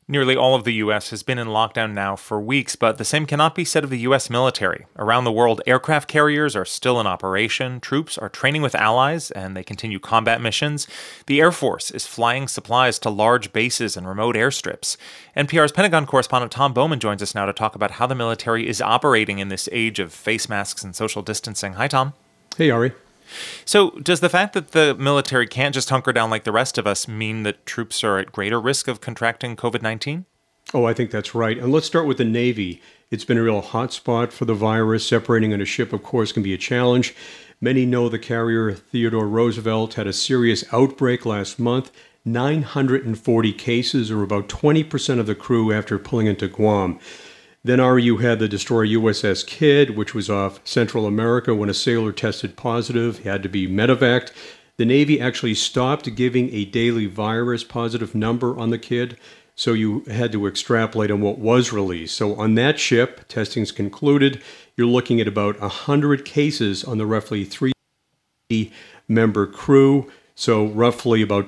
Nearly all of the U.S. has been in lockdown now for weeks, but the same cannot be said of the U.S. military. Around the world, aircraft carriers are still in operation, troops are training with allies, and they continue combat missions. The Air Force is flying supplies to large bases and remote airstrips. NPR's Pentagon correspondent Tom Bowman joins us now to talk about how the military is operating in this age of face masks and social distancing. Hi, Tom. Hey, Ari. So, does the fact that the military can't just hunker down like the rest of us mean that troops are at greater risk of contracting COVID-19? Oh, I think that's right. And let's start with the Navy. It's been a real hot spot for the virus. Separating on a ship, of course, can be a challenge. Many know the carrier Theodore Roosevelt had a serious outbreak last month. 940 cases, or about 20% of the crew after pulling into Guam. Then, Ari, you had the destroyer USS Kidd, which was off Central America when a sailor tested positive. He had to be medevaced. The Navy actually stopped giving a daily virus positive number on the Kidd, so you had to extrapolate on what was released. So on that ship, testing's concluded. You're looking at about 100 cases on the roughly 3-member crew, so roughly about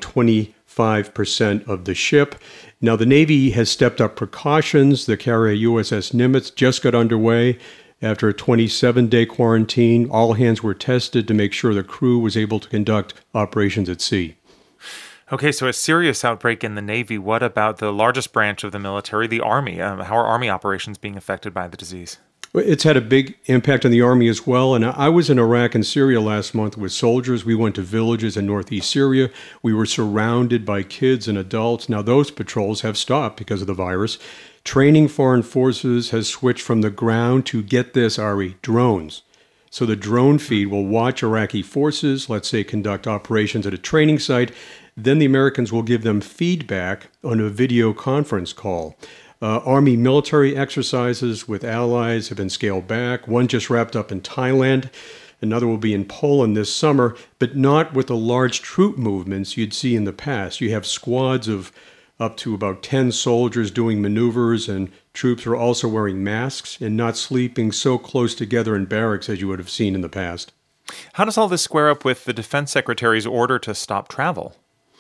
25% of the ship. Now, the Navy has stepped up precautions. The carrier USS Nimitz just got underway after a 27-day quarantine. All hands were tested to make sure the crew was able to conduct operations at sea. Okay, so a serious outbreak in the Navy. What about the largest branch of the military, the Army? How are Army operations being affected by the disease? It's had a big impact on the Army as well. And I was in Iraq and Syria last month with soldiers. We went to villages in northeast Syria. We were surrounded by kids and adults. Now, those patrols have stopped because of the virus. Training foreign forces has switched from the ground to, get this, Ari, drones. So the drone feed will watch Iraqi forces, let's say, conduct operations at a training site. Then the Americans will give them feedback on a video conference call. Army military exercises with allies have been scaled back. One just wrapped up in Thailand. Another will be in Poland this summer, but not with the large troop movements you'd see in the past. You have squads of up to about 10 soldiers doing maneuvers, and troops are also wearing masks and not sleeping so close together in barracks as you would have seen in the past. How does all this square up with the Defense Secretary's order to stop travel?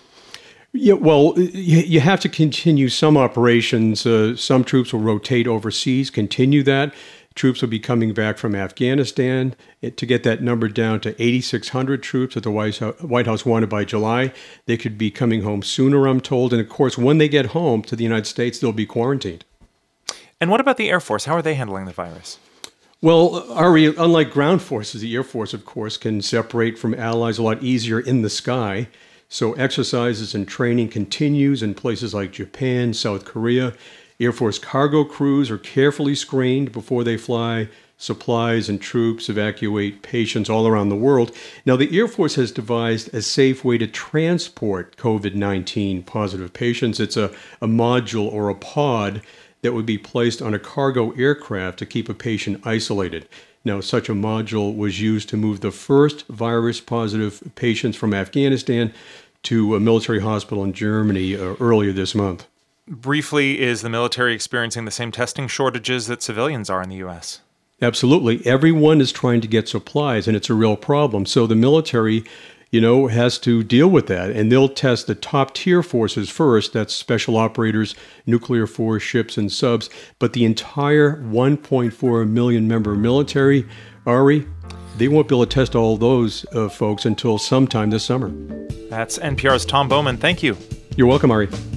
Yeah, well, you have to continue some operations. Some troops will rotate overseas, continue that. Troops will be coming back from Afghanistan to get that number down to 8,600 troops that the White House wanted by July. They could be coming home sooner, I'm told. And of course, when they get home to the United States, they'll be quarantined. And what about the Air Force? How are they handling the virus? Well, Ari, unlike ground forces, the Air Force, of course, can separate from allies a lot easier in the sky. So exercises and training continues in places like Japan, South Korea. Air Force cargo crews are carefully screened before they fly supplies, and troops evacuate patients all around the world. Now, the Air Force has devised a safe way to transport COVID-19 positive patients. It's a module or a pod that would be placed on a cargo aircraft to keep a patient isolated. Now, such a module was used to move the first virus-positive patients from Afghanistan to a military hospital in Germany earlier this month. Briefly, is the military experiencing the same testing shortages that civilians are in the U.S.? Absolutely. Everyone is trying to get supplies, and it's a real problem. So the military, has to deal with that. And they'll test the top-tier forces first. That's special operators, nuclear force, ships, and subs. But the entire 1.4 million-member military, Ari, they won't be able to test all those folks until sometime this summer. That's NPR's Tom Bowman. Thank you. You're welcome, Ari.